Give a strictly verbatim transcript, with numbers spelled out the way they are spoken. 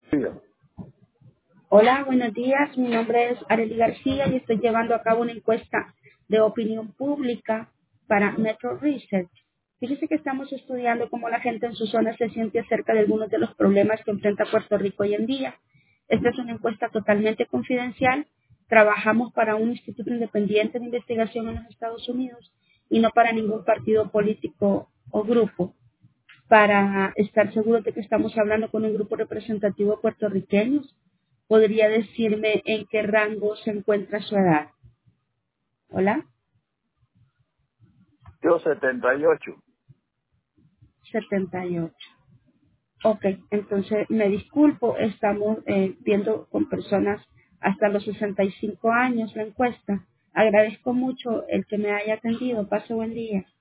Diga. Hola, buenos días. Mi nombre es Arely García y estoy llevando a cabo una encuesta de opinión pública para Metro Research. Fíjese que estamos estudiando cómo la gente en su zona se siente acerca de algunos de los problemas que enfrenta Puerto Rico hoy en día. Esta es una encuesta totalmente confidencial. Trabajamos para un instituto independiente de investigación en los Estados Unidos y no para ningún partido político o grupo. Para estar seguros de que estamos hablando con un grupo representativo de puertorriqueños, ¿podría decirme en qué rango se encuentra su edad? Hola, Yo setenta y ocho. setenta y ocho. Ok, entonces me disculpo, estamos eh, viendo con personas hasta los sesenta y cinco años la encuesta. Agradezco mucho el que me haya atendido. Pase buen día.